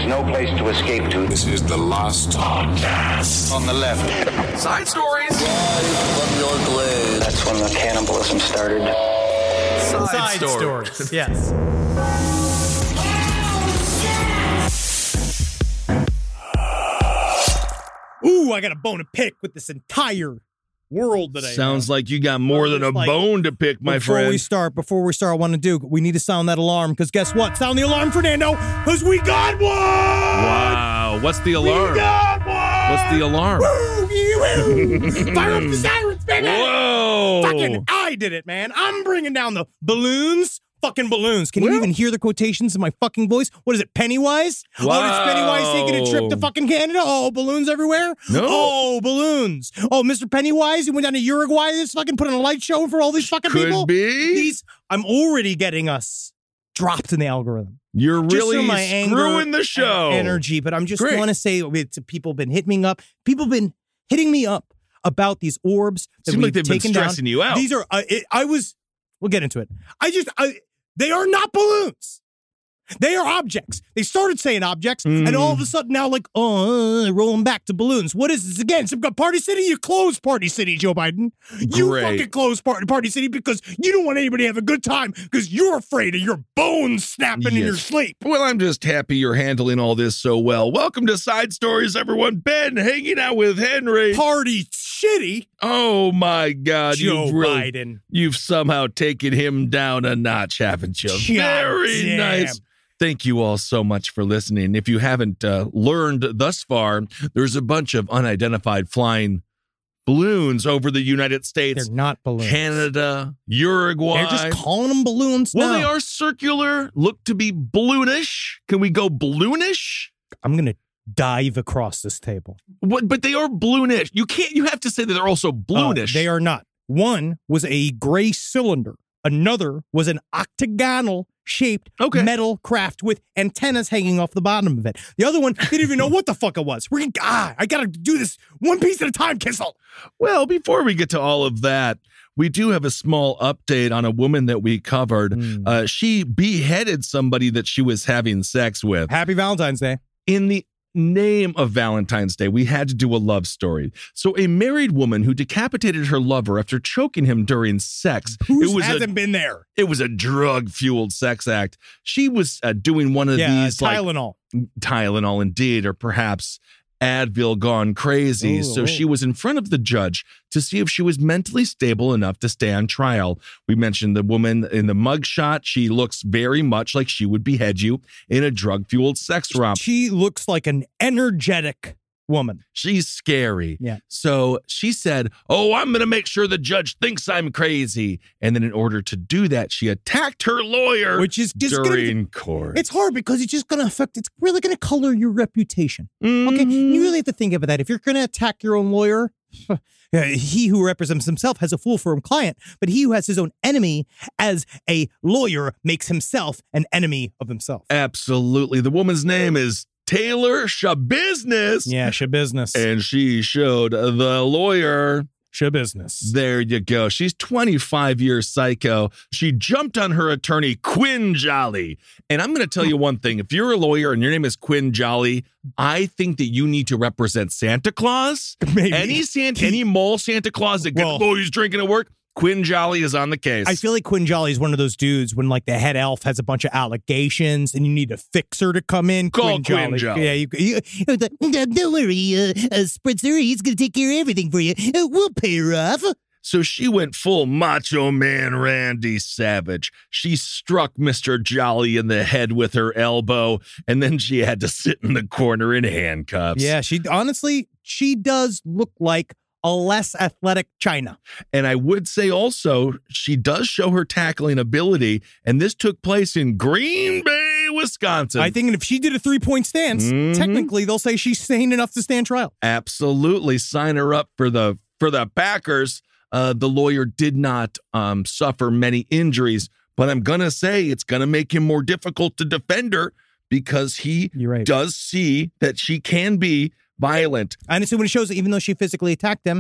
is no place to escape to. This is the last podcast. On the left. Side stories. From your glade. That's when the cannibalism started. Side stories. Yes. Ooh, I got a bone to pick with this entire world today. Sounds like you got more than a bone to pick, my friend. Before we start, I want to do, we need to sound that alarm, because guess what? Sound the alarm, Fernando, because we got one! Wow, what's the alarm? We got one! What's the alarm? Woo! Fire up the sirens, baby! Whoa! Fucking, I did it, man. I'm bringing down the balloons. Fucking balloons. Can you even hear the quotations in my fucking voice? What is it, Pennywise? Wow. Oh, is Pennywise taking a trip to fucking Canada? Oh, balloons everywhere? No. Oh, balloons. Oh, Mr. Pennywise, he went down to Uruguay this fucking put on a light show for all these fucking people? Could be. I'm already getting us dropped in the algorithm. You're really from my screwing the show. Energy, but I'm just Great. want to say people been hitting me up. People been hitting me up about these orbs that Seems we've like they've been taken stressing down. you out. These are, we'll get into it. They are not balloons. They are objects. They started saying objects, and all of a sudden now, like, rolling back to balloons. What is this again? Some Party City? You closed Party City, Joe Biden. You Great. fucking closed Party City because you don't want anybody to have a good time because you're afraid of your bones snapping in your sleep. Well, I'm just happy you're handling all this so well. Welcome to Side Stories, everyone. Ben hanging out with Henry. Party City? Oh, my God. Joe Biden. You've somehow taken him down a notch, haven't you? Very Damn. nice. Thank you all so much for listening. If you haven't learned thus far, there's a bunch of unidentified flying balloons over the United States. They're not balloons. Canada, Uruguay. They're just calling them balloons Well, now. they are circular, look to be balloonish. Can we go balloonish? I'm going to dive across this table. But they are balloonish. You have to say that they're also balloonish. They are not. One was a gray cylinder. Another was an octagonal shaped metal craft with antennas hanging off the bottom of it. The other one didn't even know what the fuck it was. I gotta do this one piece at a time, Kissel. Well, before we get to all of that, we do have a small update on a woman that we covered. She beheaded somebody that she was having sex with. Happy Valentine's Day. In the name of Valentine's Day, we had to do a love story. So a married woman who decapitated her lover after choking him during sex. Who hasn't been there? It was a drug-fueled sex act. She was doing one of these Tylenol. Tylenol, indeed, or perhaps Advil gone crazy. So she was in front of the judge to see if she was mentally stable enough to stand trial. We mentioned the woman in the mugshot. She looks very much like she would behead you in a drug-fueled sex romp. She looks like an energetic woman. She's scary. Yeah. So she said, I'm going to make sure the judge thinks I'm crazy. And then in order to do that, she attacked her lawyer, which is just during court. It's hard because it's just going to affect, it's really going to color your reputation. Okay. You really have to think about that. If you're going to attack your own lawyer, he who represents himself has a fool for a client, but he who has his own enemy as a lawyer makes himself an enemy of himself. Absolutely. The woman's name is Taylor Shabusiness. Yeah, Shabusiness. And she showed the lawyer Shabusiness. There you go. She's 25 years psycho. She jumped on her attorney, Quinn Jolly. And I'm going to tell you one thing. If you're a lawyer and your name is Quinn Jolly, I think that you need to represent Santa Claus. Maybe. Any mole Santa Claus that he's drinking at work. Quinn Jolly is on the case. I feel like Quinn Jolly is one of those dudes when like the head elf has a bunch of allegations and you need a fixer to come in. Call Quinn Jolly. Yeah, don't worry, Spritzer, he's going to take care of everything for you. We'll pay her off. So she went full Macho Man Randy Savage. She struck Mr. Jolly in the head with her elbow, and then she had to sit in the corner in handcuffs. Yeah, she does look like a less athletic China. And I would say also, she does show her tackling ability, and this took place in Green Bay, Wisconsin. I think if she did a 3-point stance, technically they'll say she's sane enough to stand trial. Absolutely. Sign her up for the Packers. The lawyer did not suffer many injuries, but I'm going to say it's going to make him more difficult to defend her because he does see that she can be violent. And so when it shows that even though she physically attacked him,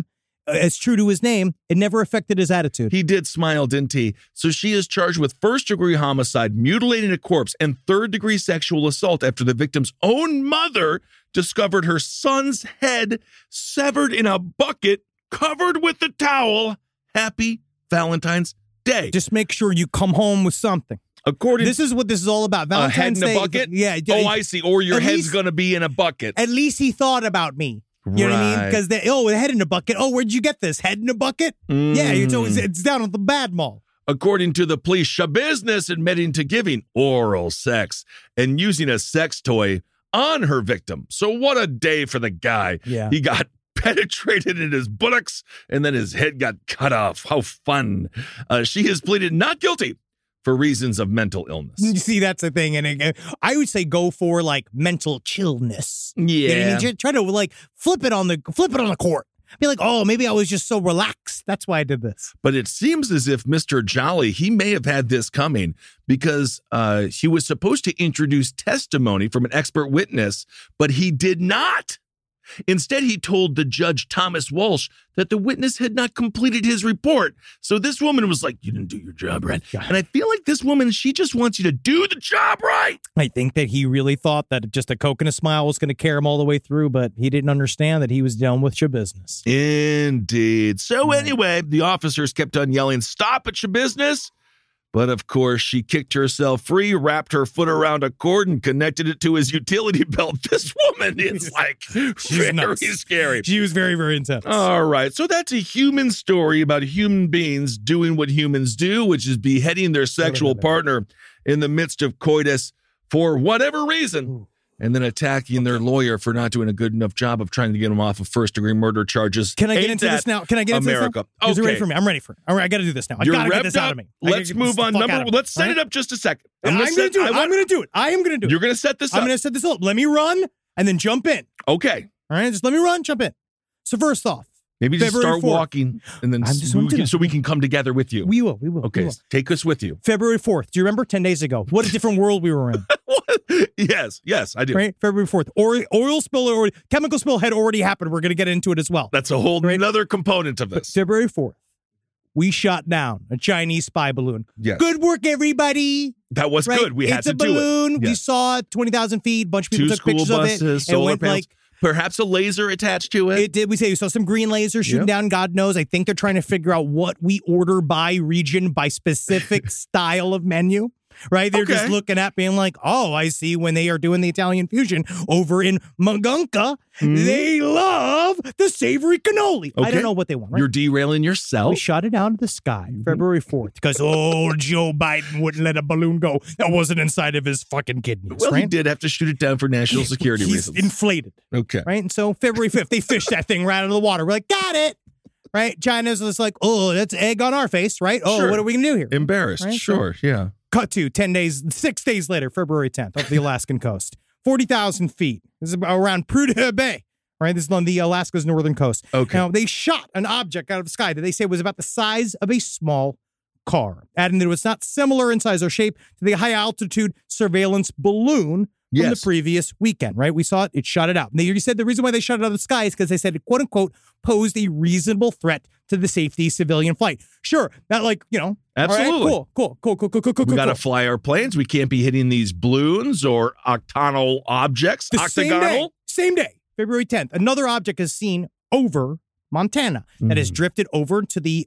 as true to his name, it never affected his attitude. He did smile, didn't he? So she is charged with first-degree homicide, mutilating a corpse, and third-degree sexual assault after the victim's own mother discovered her son's head severed in a bucket covered with a towel. Happy Valentine's Day. Just make sure you come home with something. This is what this is all about. Valentine's Day. A head in Day. a bucket? Yeah. Oh, I see. Or your head's going to be in a bucket. At least he thought about me. You know what I mean? Because the head in a bucket. Oh, where'd you get this? Head in a bucket? Yeah, it's down at the Bad Mall. According to the police, Shabizz admitting to giving oral sex and using a sex toy on her victim. So what a day for the guy. Yeah. He got penetrated in his buttocks and then his head got cut off. How fun. She has pleaded not guilty for reasons of mental illness. You see, that's the thing. And I would say go for like mental chillness. Yeah. You know what I mean? Just try to like flip it on the court. Be like, oh, maybe I was just so relaxed. That's why I did this. But it seems as if Mr. Jolly, he may have had this coming because he was supposed to introduce testimony from an expert witness, but he did not. Instead, he told the judge, Thomas Walsh, that the witness had not completed his report. So this woman was like, you didn't do your job right. And I feel like this woman, she just wants you to do the job right. I think that he really thought that just a Coke and a smile was going to carry him all the way through, but he didn't understand that he was dealing with Shabizz. Indeed. So anyway, the officers kept on yelling, stop it, Shabizz. But of course, she kicked herself free, wrapped her foot around a cord, and connected it to his utility belt. This woman is like very nuts. scary. She was very, very intense. All right. So that's a human story about human beings doing what humans do, which is beheading their sexual partner in the midst of coitus for whatever reason. And then attacking their lawyer for not doing a good enough job of trying to get him off of first-degree murder charges. Can I get into this now? Can I get into America? this now? Is it ready for me? I'm ready for it. All right, I got to do this now. I got to get this out of me. Let's move on. Let's set it up just a second. I'm going to do it. I'm going to do it. I am going to do it. You're going to set this up. I'm going to set this up. Let me run and then jump in. Okay. All right, just let me run, jump in. So first off, maybe just February start 4th. walking and then so we can come together with you. We will. Okay, take us with you. February 4th. Do you remember 10 days ago? What a different world we were in. Yes, I do. Right? February 4th. Oil spill or chemical spill had already happened. We're going to get into it as well. That's a whole another component of this. February 4th. We shot down a Chinese spy balloon. Yes. Good work, everybody. That was good. We had to do it. It's a balloon. Yes. We saw it 20,000 feet. A bunch of people took pictures of it. Solar panels. Perhaps a laser attached to it. It did. We saw some green lasers shooting down. God knows. I think they're trying to figure out what we order by region, by specific style of menu. Right? They're just looking at being like, oh, I see when they are doing the Italian fusion over in Magunka, they love the savory cannoli. I don't know what they want. Right? You're derailing yourself. We shot it out of the sky February 4th because Joe Biden wouldn't let a balloon go that wasn't inside of his fucking kidneys. Well, he did have to shoot it down for national security reasons. He's inflated. Okay. Right? And so February 5th, they fished that thing right out of the water. We're like, got it. Right? China's just like, oh, that's egg on our face, right? Oh, sure. What are we going to do here? Embarrassed. Right? Sure, yeah. Cut to 6 days later, February 10th, off the Alaskan coast. 40,000 feet. This is around Prudhoe Bay. Right? This is on the Alaska's northern coast. Okay. Now, they shot an object out of the sky that they say was about the size of a small car, adding that it was not similar in size or shape to the high-altitude surveillance balloon from the previous weekend, right? We saw it. It shot it out. And they said the reason why they shot it out of the sky is because they said it, quote unquote, posed a reasonable threat to the safety of civilian flight. Sure. Not like, Absolutely. Right, cool. We got to fly our planes. We can't be hitting these balloons or octagonal objects. Octagonal. Same day, February 10th. Another object is seen over Montana that has drifted over to the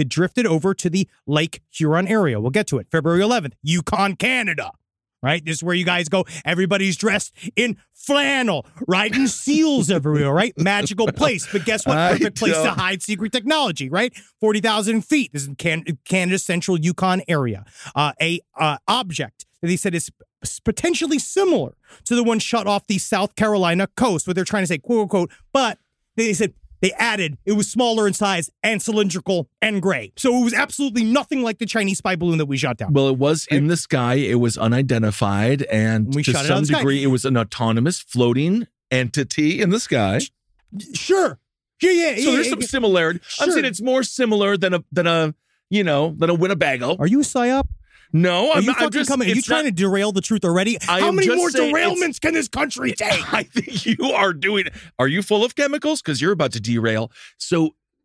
Lake Huron area. We'll get to it. February 11th, Yukon, Canada. Right? This is where you guys go. Everybody's dressed in flannel, riding seals everywhere, right? Magical place. But guess what? Perfect place to hide secret technology, right? 40,000 feet. This is Canada's central Yukon area. A object that they said is potentially similar to the one shot off the South Carolina coast, where they're trying to say, quote unquote, but they said they added it was smaller in size and cylindrical and gray. So it was absolutely nothing like the Chinese spy balloon that we shot down. Well, it was in the sky. It was unidentified. And to some degree, it was an autonomous floating entity in the sky. Sure. Yeah. So there's some similarity. Sure. I'm saying it's more similar than a Winnebago. Are you a psyop? No, I'm just coming. Are you trying to derail the truth already? How many more derailments can this country take? I think you are doing. Are you full of chemicals? Because you're about to derail. So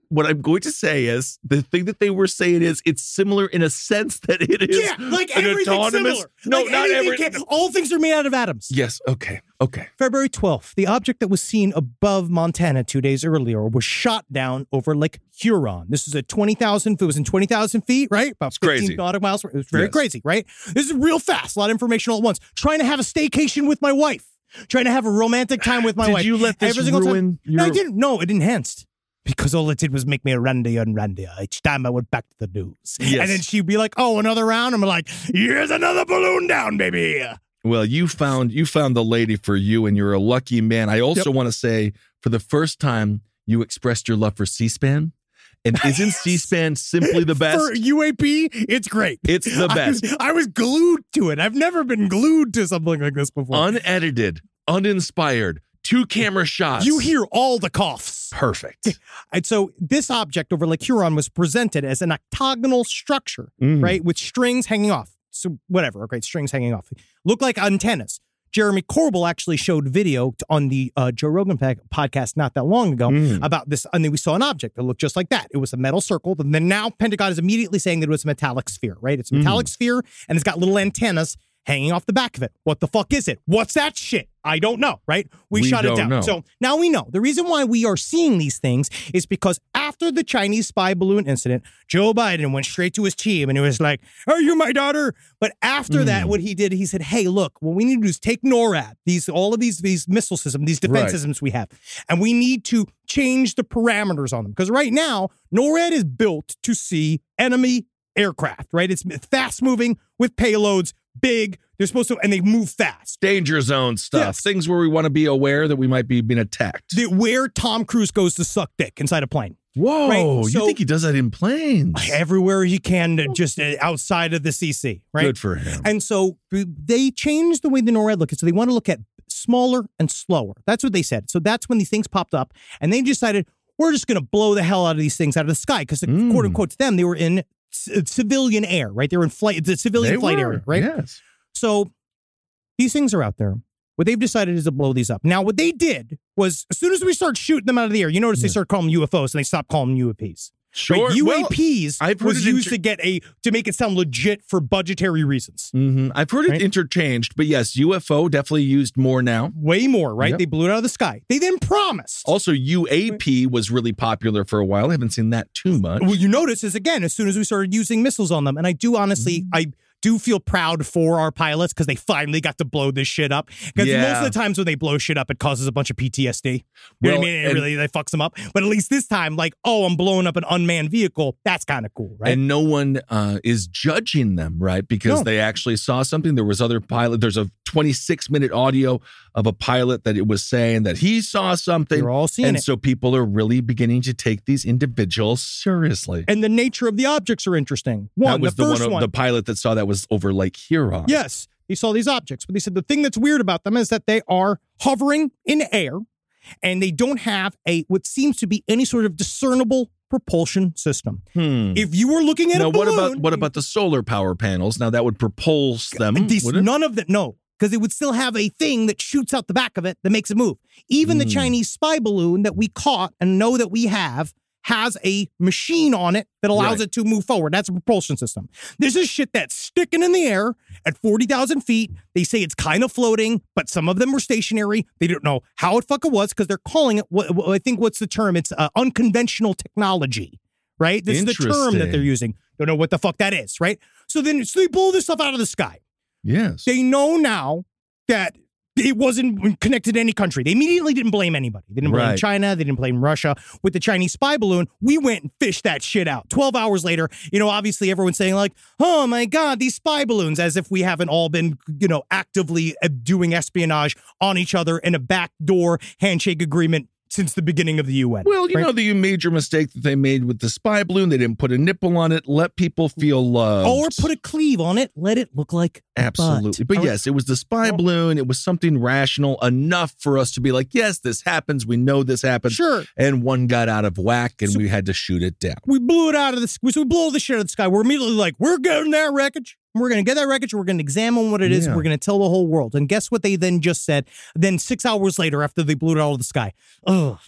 what I'm going to say is the thing that they were saying is it's similar in a sense that it is like an everything's autonomous. similar. No, like not every. all things are made out of atoms. Yes. Okay. February 12th, the object that was seen above Montana 2 days earlier was shot down over Lake Huron. This is at 20,000. If it was in 20,000 feet, right? About 15 crazy. nautical miles. It was very crazy, right? This is real fast. A lot of information all at once. Trying to have a staycation with my wife. Trying to have a romantic time with my wife. Did you let this ruin No, I didn't. No, it enhanced. Because all it did was make me randier and randier each time I went back to the news. Yes. And then she'd be like, oh, another round? I'm like, here's another balloon down, baby. Well, you found the lady for you, and you're a lucky man. I also want to say, for the first time, you expressed your love for C-SPAN. And isn't C-SPAN simply the best? For UAP, it's great. It's the best. I was glued to it. I've never been glued to something like this before. Unedited, uninspired, 2-camera shots. You hear all the coughs. Perfect. And so this object over Lake Huron was presented as an octagonal structure, right, with strings hanging off. So whatever, okay, strings hanging off. Look like antennas. Jeremy Corbell actually showed video on the Joe Rogan podcast not that long ago about this. And then we saw an object that looked just like that. It was a metal circle. And then now Pentagon is immediately saying that it was a metallic sphere, right? It's a metallic sphere, and it's got little antennas hanging off the back of it. What the fuck is it? What's that shit? I don't know, right? We shut it down. Know. So now we know. The reason why we are seeing these things is because after the Chinese spy balloon incident, Joe Biden went straight to his team and he was like, are you my daughter? But after that, what he did, he said, hey, look, what we need to do is take NORAD, all of these missile systems, these defense systems we have, and we need to change the parameters on them. Because right now, NORAD is built to see enemy aircraft, right? It's fast moving with payloads, big. They're supposed to, and they move fast. Danger zone stuff. Yes. Things where we want to be aware that we might be being attacked. Where Tom Cruise goes to suck dick inside a plane. Whoa, right? you think he does that in planes? Everywhere he can, just outside of the CC, right? Good for him. And so they changed the way the NORAD look at. So they want to look at smaller and slower. That's what they said. So that's when these things popped up, and they decided, we're just going to blow the hell out of these things out of the sky. Because quote unquote to them, they were in civilian air, right? They were in flight, the civilian flight area, right? Yes. So these things are out there. What they've decided is to blow these up. Now, what they did was, as soon as we start shooting them out of the air, you notice they start calling them UFOs and they stopped calling them UAPs. Sure. Right? UAPs was used to make it sound legit for budgetary reasons. I've heard it interchanged, but yes, UFO definitely used more now. Way more, right? Yep. They blew it out of the sky. They then promised. Also, UAP was really popular for a while. I haven't seen that too much. What you notice is, again, as soon as we started using missiles on them, and I do honestly, I do feel proud for our pilots because they finally got to blow this shit up. Because most of the times when they blow shit up, it causes a bunch of PTSD. You know what I mean? It really, they fucks them up. But at least this time, like, oh, I'm blowing up an unmanned vehicle. That's kind of cool, right? And no one is judging them, right? Because they actually saw something. There was other pilot. There's a 26-minute audio of a pilot that it was saying that he saw something. They're all seeing it. And so people are really beginning to take these individuals seriously. And the nature of the objects are interesting. One, that was the first one. The pilot that saw that was over Lake Huron. Yes, he saw these objects, but he said the thing that's weird about them is that they are hovering in air, and they don't have what seems to be any sort of discernible propulsion system. If you were looking at a balloon, what about the solar power panels? Now that would propulse them. None of that. No. Because it would still have a thing that shoots out the back of it that makes it move. Even the Chinese spy balloon that we caught and know that we have has a machine on it that allows it to move forward. That's a propulsion system. This is shit that's sticking in the air at 40,000 feet. They say it's kind of floating, but some of them were stationary. They don't know how it fucking was because they're calling it, I think what's the term? It's unconventional technology, right? This is the term that they're using. Don't know what the fuck that is, right? So they blow this stuff out of the sky. Yes. They know now that it wasn't connected to any country. They immediately didn't blame anybody. They didn't blame China. They didn't blame Russia. With the Chinese spy balloon, we went and fished that shit out. 12 hours later, obviously everyone's saying like, oh my God, these spy balloons, as if we haven't all been, actively doing espionage on each other in a backdoor handshake agreement since the beginning of the UN. Well, you know, the major mistake that they made with the spy balloon, they didn't put a nipple on it, let people feel loved. Or put a cleave on it, let it look like absolutely. But yes, it was the spy balloon. It was something rational enough for us to be like, yes, this happens. We know this happens. Sure. And one got out of whack and we had to shoot it down. We blew it out of the sky. So we blow the shit out of the sky. We're immediately like, we're getting that wreckage. We're going to get that wreckage. We're going to examine what it is. We're going to tell the whole world. And guess what they then just said? Then 6 hours later, after they blew it out of the sky,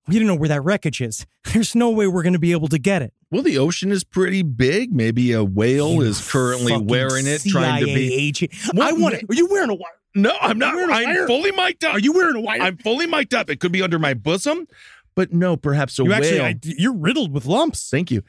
We don't know where that wreckage is. There's no way we're going to be able to get it. Well, the ocean is pretty big. Maybe a whale is currently wearing it, trying to be. Agent. I want it. Are you wearing a wire? No, I'm not. I'm fully mic'd up. Are you wearing a wire? I'm fully mic'd up. It could be under my bosom, but no, perhaps a whale. You're riddled with lumps. Thank you.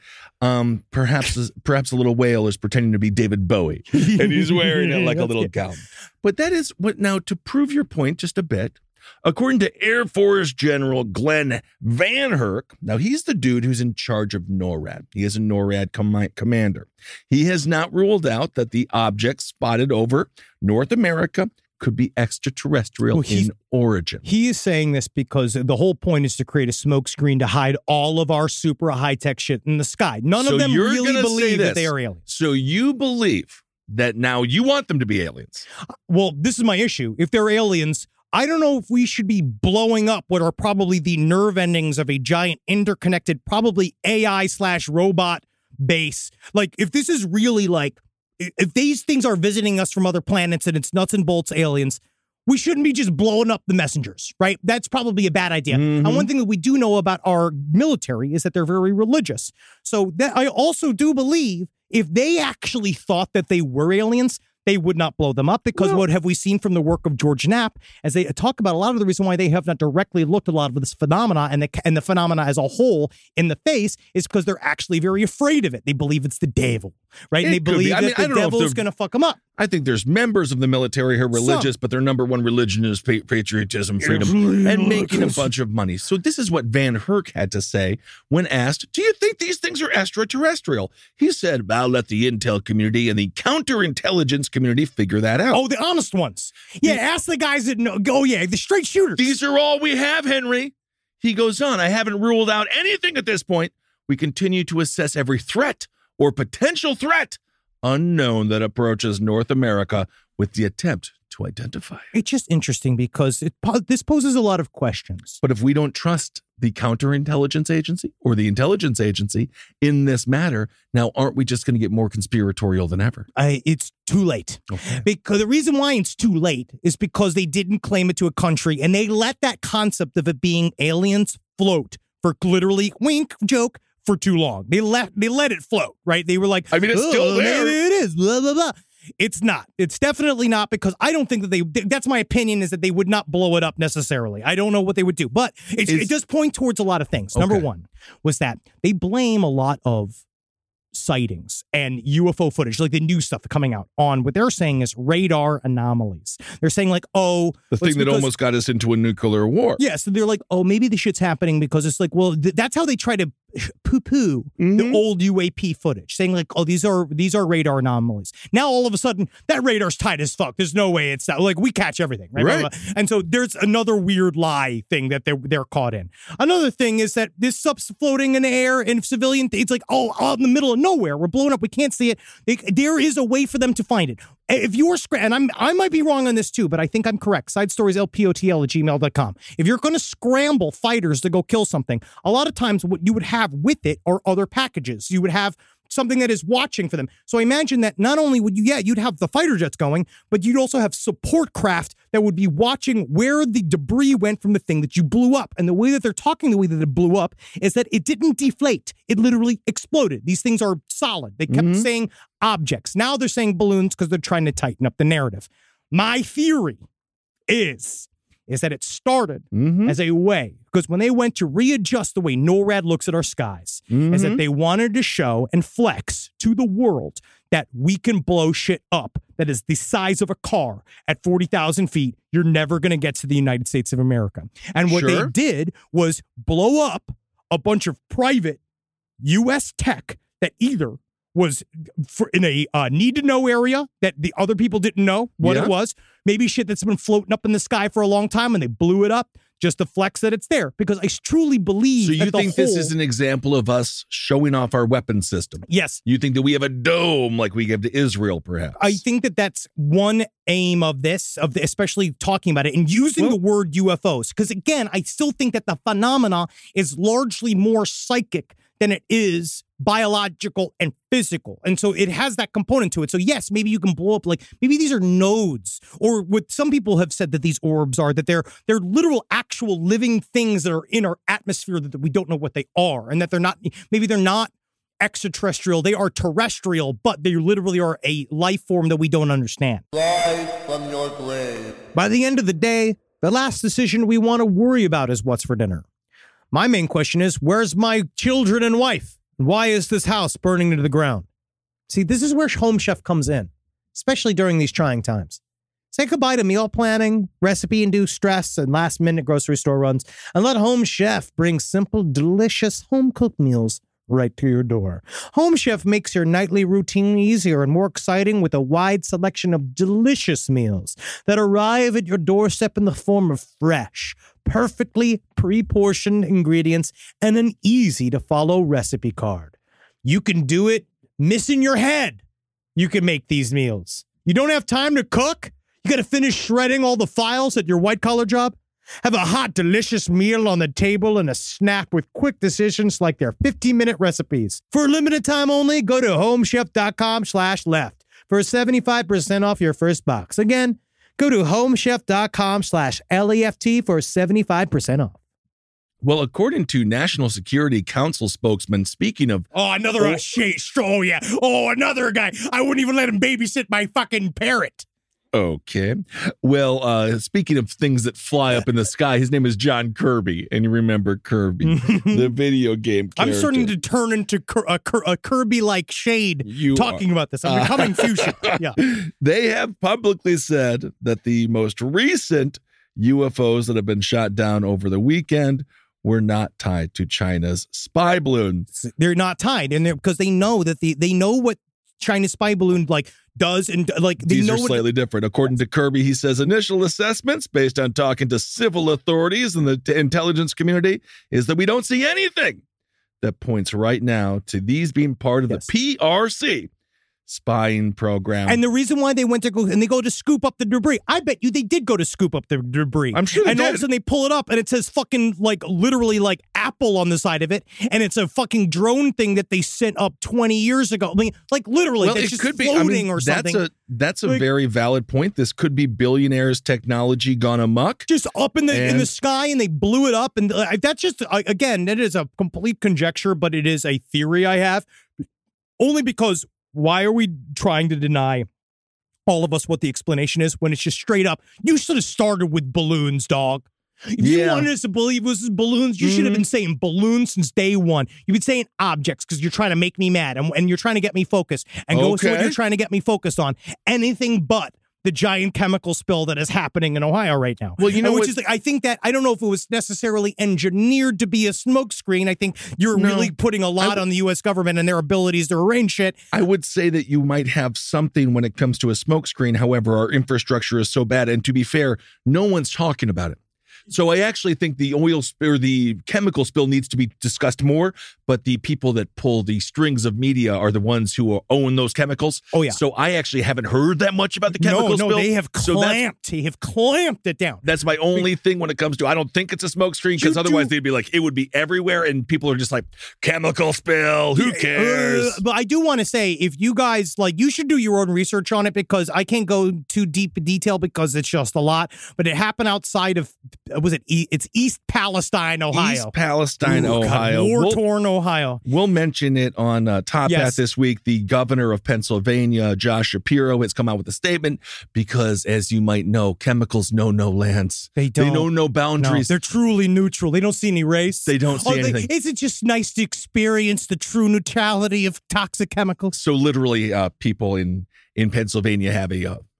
Perhaps a little whale is pretending to be David Bowie, and he's wearing it like a little gown. But that is what. Now, to prove your point just a bit, according to Air Force General Glenn Van Herk, now he's the dude who's in charge of NORAD. He is a NORAD commander. He has not ruled out that the object spotted over North America could be extraterrestrial in origin. He is saying this because the whole point is to create a smokescreen to hide all of our super high-tech shit in the sky. None of them really believe that they are aliens. So you believe that now you want them to be aliens? Well, this is my issue. If they're aliens, I don't know if we should be blowing up what are probably the nerve endings of a giant interconnected, probably AI/robot base. Like, if this is really like, if these things are visiting us from other planets and it's nuts and bolts aliens, we shouldn't be just blowing up the messengers, right? That's probably a bad idea. And one thing that we do know about our military is that they're very religious. So that I also do believe if they actually thought that they were aliens, they would not blow them up, because what have we seen from the work of George Knapp as they talk about a lot of the reason why they have not directly looked at a lot of this phenomena and the phenomena as a whole in the face is because they're actually very afraid of it. They believe it's the devil, right? And they believe that the devil is going to fuck them up. I think there's members of the military who are religious, but their number one religion is patriotism, freedom, and making a bunch of money. So this is what Van Herk had to say when asked, do you think these things are extraterrestrial? He said, I'll let the intel community and the counterintelligence community figure that out. Oh, the honest ones. Yeah, ask the guys that know. Oh, yeah, the straight shooters. These are all we have, Henry. He goes on, I haven't ruled out anything at this point. We continue to assess every threat or potential threat unknown that approaches North America with the attempt to identify. It's just interesting because this poses a lot of questions. But if we don't trust the counterintelligence agency or the intelligence agency in this matter, now aren't we just going to get more conspiratorial than ever? It's too late. Okay. Because the reason why it's too late is because they didn't claim it to a country and they let that concept of it being aliens float for literally, wink, joke, for too long. They let it float, right? They were like, I mean, it's still there. Maybe it is, blah, blah, blah. It's not. It's definitely not, because I don't think that that's my opinion, is that they would not blow it up necessarily. I don't know what they would do, but it does point towards a lot of things. Okay. Number one was that they blame a lot of sightings and UFO footage, like the new stuff coming out, on what they're saying is radar anomalies. They're saying like, oh, the thing that almost got us into a nuclear war. Yeah, so they're like, oh, maybe the shit's happening because it's like, well, that's how they try to poo-poo the old UAP footage, saying like, oh, these are radar anomalies. Now all of a sudden that radar's tight as fuck. There's no way it's not, like, we catch everything, right? And so there's another weird lie thing that they're caught in. Another thing is that this stuff's floating in the air and civilian, it's like, oh, out in the middle of nowhere, we're blowing up, we can't see it. There is a way for them to find it. If you're, and I might be wrong on this too, but I think I'm correct. SideStoriesLPOTL@gmail.com. If you're going to scramble fighters to go kill something, a lot of times what you would have with it are other packages. You would have something that is watching for them. So I imagine that not only would you'd have the fighter jets going, but you'd also have support craft that would be watching where the debris went from the thing that you blew up. And the way that they're talking, the way that it blew up, is that it didn't deflate. It literally exploded. These things are solid. They kept saying objects. Now they're saying balloons because they're trying to tighten up the narrative. My theory is that it started as a way, because when they went to readjust the way NORAD looks at our skies, is that they wanted to show and flex to the world that we can blow shit up that is the size of a car at 40,000 feet. You're never going to get to the United States of America. And what they did was blow up a bunch of private U.S. tech that either was in a need-to-know area that the other people didn't know what it was. Maybe shit that's been floating up in the sky for a long time and they blew it up just to flex that it's there. Because I truly believe So you think this is an example of us showing off our weapon system? Yes. You think that we have a dome like we give to Israel, perhaps? I think that that's one aim of this, especially talking about it and using the word UFOs. Because again, I still think that the phenomena is largely more psychic than it is biological and physical. And so it has that component to it. So yes, maybe you can blow up, like maybe these are nodes, or what some people have said that these orbs are, that they're literal actual living things that are in our atmosphere that we don't know what they are, and that they're not extraterrestrial, they are terrestrial, but they literally are a life form that we don't understand. Rise from your grave. By the end of the day, the last decision we want to worry about is what's for dinner. My main question is, where's my children and wife? Why is this house burning into the ground? See, this is where Home Chef comes in, especially during these trying times. Say goodbye to meal planning, recipe-induced stress, and last-minute grocery store runs, and let Home Chef bring simple, delicious, home-cooked meals right to your door. Home Chef makes your nightly routine easier and more exciting with a wide selection of delicious meals that arrive at your doorstep in the form of fresh, perfectly pre-portioned ingredients and an easy-to-follow recipe card. You can do it missing your head. You can make these meals. You don't have time to cook? You got to finish shredding all the files at your white-collar job? Have a hot, delicious meal on the table and a snack with quick decisions like their 15-minute recipes. For a limited time only, go to homechef.com/left for 75% off your first box. Again, go to homechef.com/LEFT for 75% off. Well, according to National Security Council spokesman, speaking of... another guy. I wouldn't even let him babysit my fucking parrot. Okay. Well, speaking of things that fly up in the sky, his name is John Kirby. And you remember Kirby, the video game character. I'm starting to turn into a Kirby-like shade talking about this. I'm becoming fuchsia. Yeah. They have publicly said that the most recent UFOs that have been shot down over the weekend were not tied to China's spy balloon. They're not tied, and because they know that they know what China's spy balloon does, and these are slightly different. According to Kirby, he says initial assessments based on talking to civil authorities and the intelligence community is that we don't see anything that points right now to these being part of the PRC spying program. And the reason why they went to go to scoop up the debris, I bet you they did go to scoop up the debris. I'm sure they did. And all of a sudden they pull it up and it says fucking literally Apple on the side of it, and it's a fucking drone thing that they sent up 20 years ago. I mean, literally, well, it's just floating or something. That's a very valid point. This could be billionaires' technology gone amok. Just up in the sky, and they blew it up, and that's just again, that is a complete conjecture, but it is a theory I have, only because. Why are we trying to deny all of us what the explanation is when it's just straight up? You should have started with balloons, dog. If you wanted us to believe it was balloons, you should have been saying balloons since day one. You've been saying objects because you're trying to make me mad and you're trying to get me focused. And go to what you're trying to get me focused on. Anything but the giant chemical spill that is happening in Ohio right now. Well, you know, I think that I don't know if it was necessarily engineered to be a smokescreen. I think you're really putting a lot on the U.S. government and their abilities to arrange shit. I would say that you might have something when it comes to a smokescreen. However, our infrastructure is so bad, and to be fair, no one's talking about it. So I actually think the oil or the chemical spill needs to be discussed more, but the people that pull the strings of media are the ones who own those chemicals. Oh, yeah. So I actually haven't heard that much about the chemical spill. No, they have clamped. They have clamped it down. That's my only thing when it comes to, I don't think it's a smoke screen, because otherwise they'd be like, it would be everywhere, and people are just like, chemical spill, who cares? But I do want to say, if you guys, you should do your own research on it, because I can't go too deep in detail because it's just a lot, but it happened outside of, it's East Palestine, Ohio. East Palestine, Ohio. War-torn Ohio. We'll mention it on Top Hat this week. The governor of Pennsylvania, Josh Shapiro, has come out with a statement because, as you might know, chemicals know no lands. They don't. They know no boundaries. No, they're truly neutral. They don't see any race. They don't see anything. Is it just nice to experience the true neutrality of toxic chemicals? So literally, people in Pennsylvania have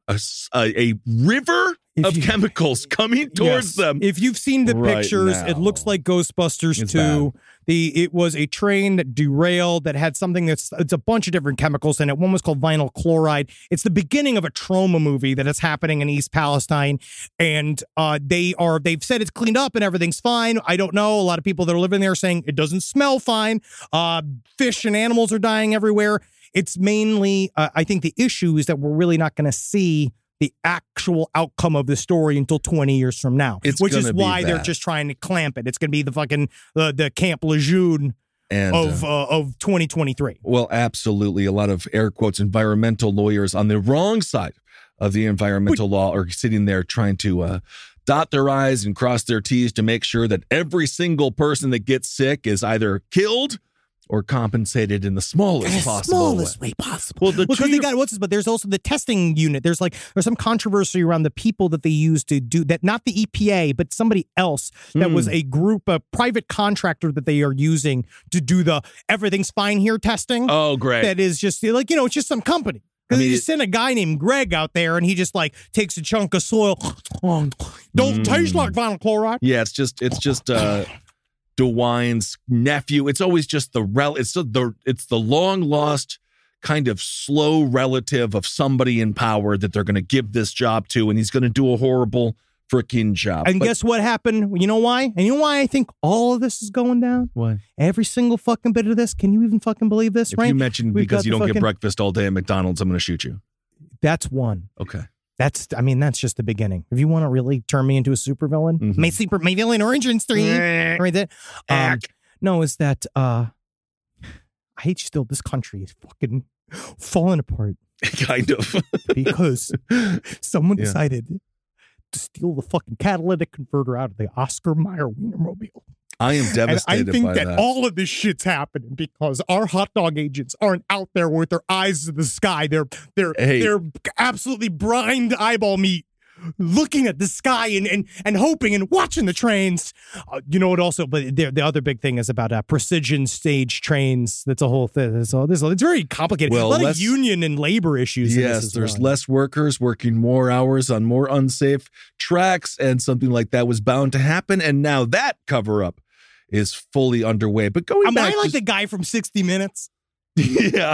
a river of chemicals coming towards them. If you've seen the pictures, it looks like Ghostbusters 2. It was a train that derailed that had something it's a bunch of different chemicals in it. One was called vinyl chloride. It's the beginning of a trauma movie that is happening in East Palestine, and they've said it's cleaned up and everything's fine. I don't know. A lot of people that are living there are saying it doesn't smell fine. Fish and animals are dying everywhere. It's mainly, I think the issue is that we're really not going to see the actual outcome of the story until 20 years from now, which is why they're just trying to clamp it. It's going to be the fucking the Camp Lejeune And, of 2023. Well, absolutely. A lot of air quotes environmental lawyers on the wrong side of the environmental law are sitting there trying to dot their I's and cross their T's to make sure that every single person that gets sick is either killed or compensated in the smallest possible way possible. Well, because they got but there's also the testing unit. There's some controversy around the people that they use to do that. Not the EPA, but somebody else that was a group, a private contractor that they are using to do the everything's fine here testing. Oh, great! That is just like it's just some company. Because they just sent a guy named Greg out there, and he just like takes a chunk of soil. Don't taste like vinyl chloride. Yeah, it's just DeWine's nephew. It's always just it's the long lost kind of slow relative of somebody in power that they're going to give this job to, and he's going to do a horrible freaking job. And guess what happened? You know why? And you know why I think all of this is going down? What? Every single fucking bit of this. Can you even fucking believe this? If right? you mention because you don't get breakfast all day at McDonald's, I'm going to shoot you. That's one. Okay. That's just the beginning. If you want to really turn me into a supervillain, my villain origin story, right there. No, is that I hate still this country is fucking falling apart. Kind of. Because someone decided to steal the fucking catalytic converter out of the Oscar Mayer Wienermobile. I am devastated and I think by that. all of this shit's happening because our hot dog agents aren't out there with their eyes to the sky. They're absolutely brined eyeball meat, looking at the sky and hoping and watching the trains. You know what? Also, but the other big thing is about precision stage trains. That's a whole thing. So it's very complicated. Well, a lot of union and labor issues. Yes, there's less workers working more hours on more unsafe tracks, and something like that was bound to happen. And now that cover up is fully underway. But going back, am I like the guy from 60 Minutes? Yeah,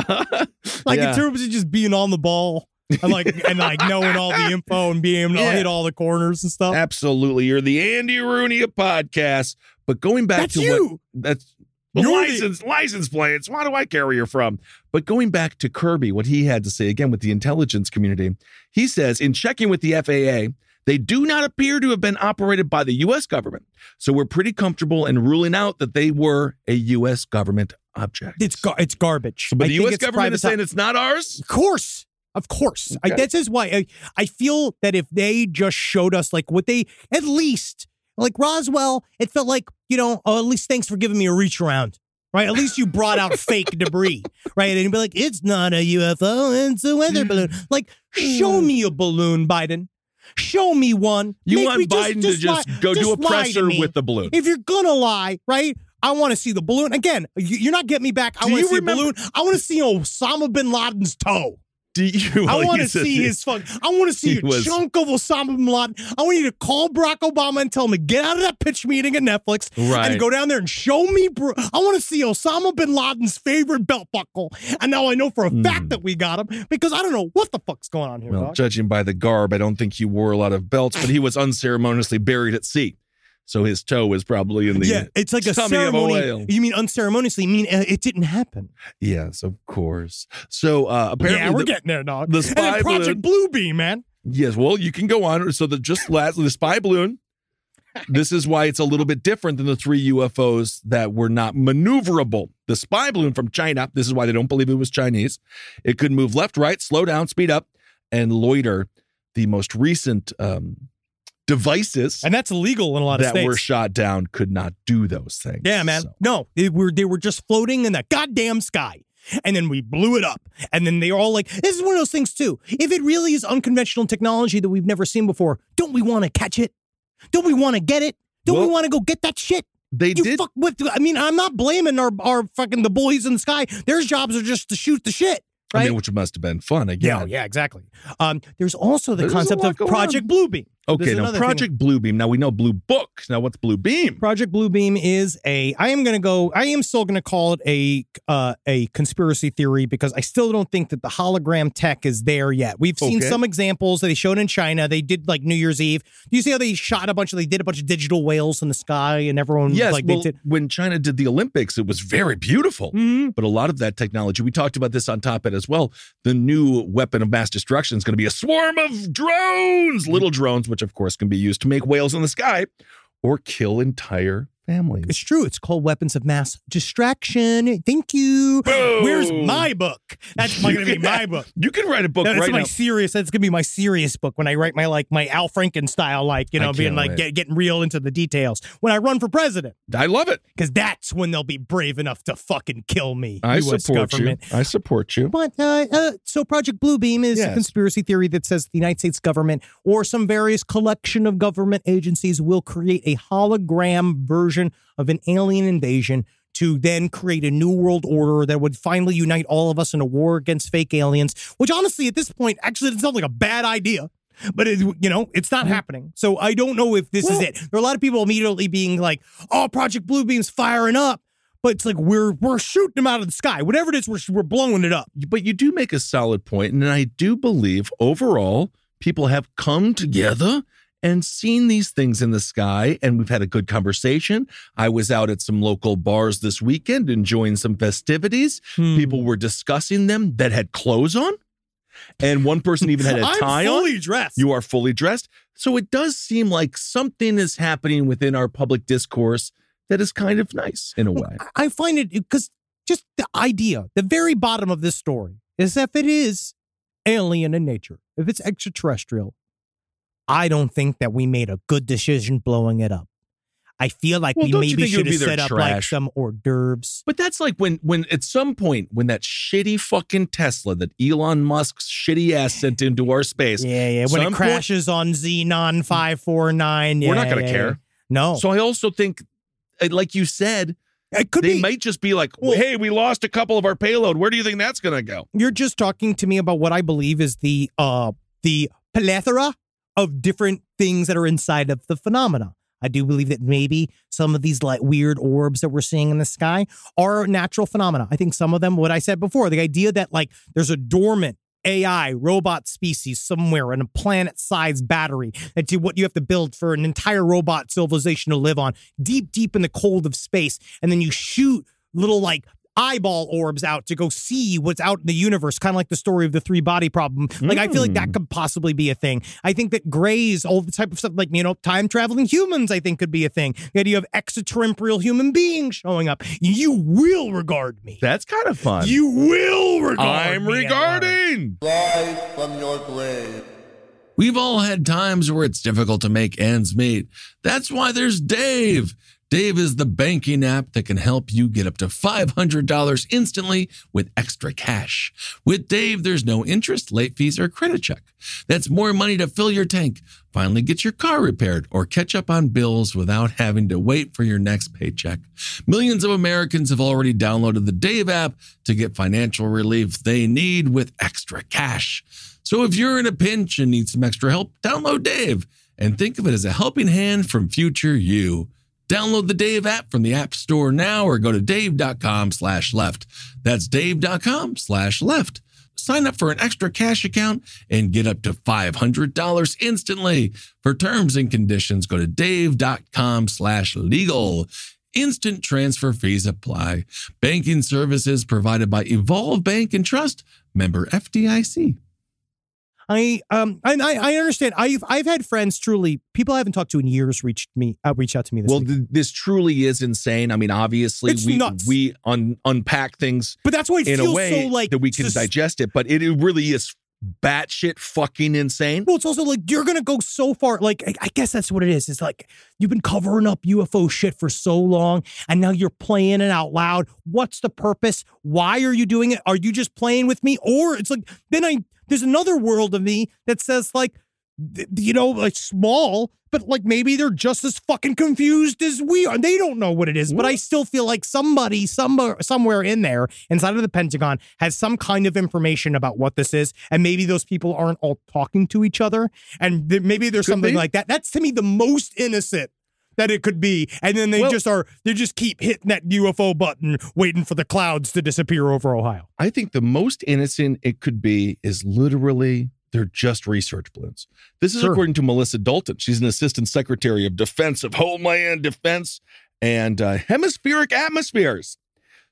in terms of just being on the ball. and knowing all the info and being able to hit all the corners and stuff. Absolutely. You're the Andy Rooney of podcasts. But going back that's license plates. Why do I care where you're from? But going back to Kirby, what he had to say again with the intelligence community, he says in checking with the FAA, they do not appear to have been operated by the U.S. government. So we're pretty comfortable in ruling out that they were a U.S. government object. It's garbage. But the U.S. government is saying it's not ours? Of course. Okay. That is why I feel that if they just showed us like what they, at least, like Roswell, it felt like, at least thanks for giving me a reach around, right? At least you brought out fake debris, right? And you'd be like, it's not a UFO, it's a weather balloon. Like, show me a balloon, Biden. Show me one. You want Biden to just go do a presser with the balloon. If you're going to lie, right? I want to see the balloon. Again, you're not getting me back. I want to see a balloon. I want to see Osama bin Laden's toe. I want to see his fuck. I want to see a chunk of Osama bin Laden. I want you to call Barack Obama and tell him to get out of that pitch meeting at Netflix and go down there and show me. I want to see Osama bin Laden's favorite belt buckle. And now I know for a fact that we got him because I don't know what the fuck's going on here. Well, dog. Judging by the garb, I don't think he wore a lot of belts, but he was unceremoniously buried at sea. So his toe was probably in the it's like a ceremony. Of a whale. You mean unceremoniously? You mean it didn't happen? Yes, of course. So apparently, we're getting there, dog. The spy balloon, Project Bluebeam, man. Yes, well, you can go on. So the spy balloon. This is why it's a little bit different than the 3 UFOs that were not maneuverable. The spy balloon from China. This is why they don't believe it was Chinese. It could move left, right, slow down, speed up, and loiter. The most recent devices, and that's illegal in a lot of states, that were shot down could not do those things. Yeah, man. So. No, they were just floating in the goddamn sky. And then we blew it up. And then they were all like, this is one of those things too. If it really is unconventional technology that we've never seen before, don't we want to catch it? Don't we want to get it? Don't we want to go get that shit? They did. I'm not blaming our fucking the boys in the sky. Their jobs are just to shoot the shit. Right? Which must have been fun again. Yeah, exactly. There's also the concept of Project Bluebeam. Okay, now Project Bluebeam. Now we know Blue Book. Now what's Bluebeam? Project Bluebeam is I am still going to call it a conspiracy theory because I still don't think that the hologram tech is there yet. We've seen some examples that they showed in China. They did like New Year's Eve. Do you see how they did a bunch of digital whales in the sky and everyone? Yes, when China did the Olympics, it was very beautiful. Mm-hmm. But a lot of that technology, we talked about this on Top Ed as well. The new weapon of mass destruction is going to be a swarm of drones, little drones, which of course can be used to make whales in the sky or kill entire families. It's true. It's called Weapons of Mass Distraction. Thank you. Boom. Where's my book? That's going to be my book. You can write a book That's right my now. serious. That's going to be my serious book when I write my Al Franken style, being getting real into the details. When I run for president. I love it. Because that's when they'll be brave enough to fucking kill me. I US support government. you. I support you. But so Project Bluebeam is a conspiracy theory that says the United States government or some various collection of government agencies will create a hologram version of an alien invasion to then create a new world order that would finally unite all of us in a war against fake aliens, which honestly at this point actually it sounds like a bad idea. But it's not happening. So I don't know if this is it. There are a lot of people immediately being like, "Oh, Project Bluebeam's firing up." But it's like we're shooting them out of the sky. Whatever it is, we're blowing it up. But you do make a solid point, and I do believe overall people have come together and seen these things in the sky, and we've had a good conversation. I was out at some local bars this weekend enjoying some festivities. People were discussing them that had clothes on, and one person even had a tie on. I'm fully dressed. You are fully dressed. So it does seem like something is happening within our public discourse that is kind of nice in a way. I find it because just the idea, the very bottom of this story is if it is alien in nature, if it's extraterrestrial, I don't think that we made a good decision blowing it up. I feel like we maybe should have set up like some hors d'oeuvres. But that's like when at some point when that shitty fucking Tesla that Elon Musk's shitty ass sent into our space. Yeah. When it crashes on Xenon 549. We're not going to care. No. So I also think, like you said, they might just be like, hey, we lost a couple of our payload. Where do you think that's going to go? You're just talking to me about what I believe is the plethora of different things that are inside of the phenomena. I do believe that maybe some of these like weird orbs that we're seeing in the sky are natural phenomena. I think some of them, what I said before, the idea that like there's a dormant AI robot species somewhere in a planet-sized battery. That's what you have to build for an entire robot civilization to live on, deep in the cold of space. And then you shoot little like eyeball orbs out to go see what's out in the universe, kind of like the story of the 3-body problem. Like, I feel like that could possibly be a thing. I think that grays, all the type of stuff, like, time-traveling humans, I think could be a thing. The idea of extraterrestrial human beings showing up. You will regard me. That's kind of fun. You will regard I'm me. regarding. Rise from your grave. We've all had times where it's difficult to make ends meet. That's why there's Dave. Dave is the banking app that can help you get up to $500 instantly with extra cash. With Dave, there's no interest, late fees, or credit check. That's more money to fill your tank, finally get your car repaired, or catch up on bills without having to wait for your next paycheck. Millions of Americans have already downloaded the Dave app to get financial relief they need with extra cash. So if you're in a pinch and need some extra help, download Dave and think of it as a helping hand from future you. Download the Dave app from the App Store now or go to dave.com/left. That's dave.com/left. Sign up for an extra cash account and get up to $500 instantly. For terms and conditions, go to dave.com/legal. Instant transfer fees apply. Banking services provided by Evolve Bank and Trust. Member FDIC. I understand. I've had friends, truly, people I haven't talked to in years reach out to me this week. This truly is insane. I mean, obviously, we unpack things, but that's why it in feels a way so like that we can digest it. But it really is batshit fucking insane. Well, it's also like you're gonna go so far. Like I guess that's what it is. It's like you've been covering up UFO shit for so long, and now you're playing it out loud. What's the purpose? Why are you doing it? Are you just playing with me? Or it's like there's another world of me that says like, like small, but like maybe they're just as fucking confused as we are. They don't know what it is, but I still feel like somebody somewhere in there inside of the Pentagon has some kind of information about what this is. And maybe those people aren't all talking to each other. And maybe there's something like that. That's to me the most innocent that it could be. And then they just keep hitting that UFO button, waiting for the clouds to disappear over Ohio. I think the most innocent it could be is literally they're just research balloons. This is according to Melissa Dalton. She's an assistant secretary of Defense of Homeland Defense and Hemispheric Atmospheres.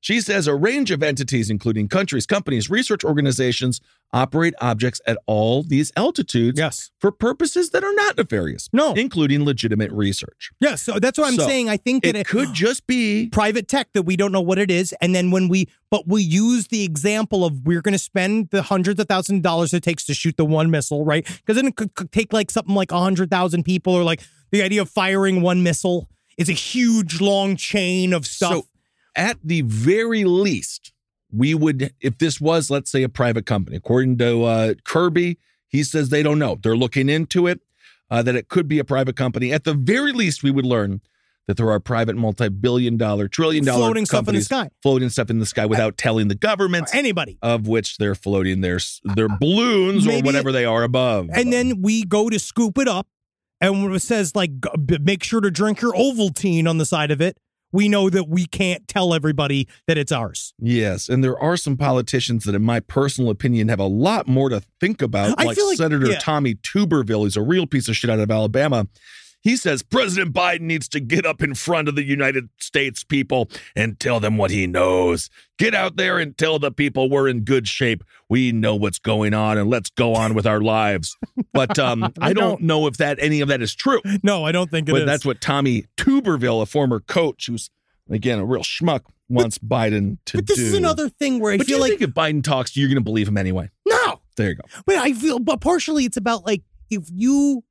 She says a range of entities, including countries, companies, research organizations, operate objects at all these altitudes for purposes that are not nefarious, including legitimate research. Yes, so that's what I'm saying. I think that it could just be private tech that we don't know what it is, and then we use the example of we're going to spend the hundreds of thousands of dollars it takes to shoot the one missile, right? Because then it could take like something like 100,000 people, or like the idea of firing one missile is a huge long chain of stuff. So, at the very least, we would, if this was, let's say, a private company, according to Kirby, he says they don't know. They're looking into it, that it could be a private company. At the very least, we would learn that there are private multi-billion-dollar, trillion-dollar floating stuff in the sky. Floating stuff in the sky without telling the government, anybody, of which they're floating their balloons or whatever they are above. And then we go to scoop it up, and when it says, like, make sure to drink your Ovaltine on the side of it, we know that we can't tell everybody that it's ours. Yes, and there are some politicians that, in my personal opinion, have a lot more to think about, like Senator Tommy Tuberville. He's a real piece of shit out of Alabama. He says President Biden needs to get up in front of the United States people and tell them what he knows. Get out there and tell the people we're in good shape. We know what's going on, and let's go on with our lives. But I don't know if any of that is true. No, I don't think it is. But that's what Tommy Tuberville, a former coach who's, again, a real schmuck, wants Biden to do. But this is another thing where I feel like... But do you think if Biden talks, you're going to believe him anyway? No. There you go. But partially it's about, like, if you...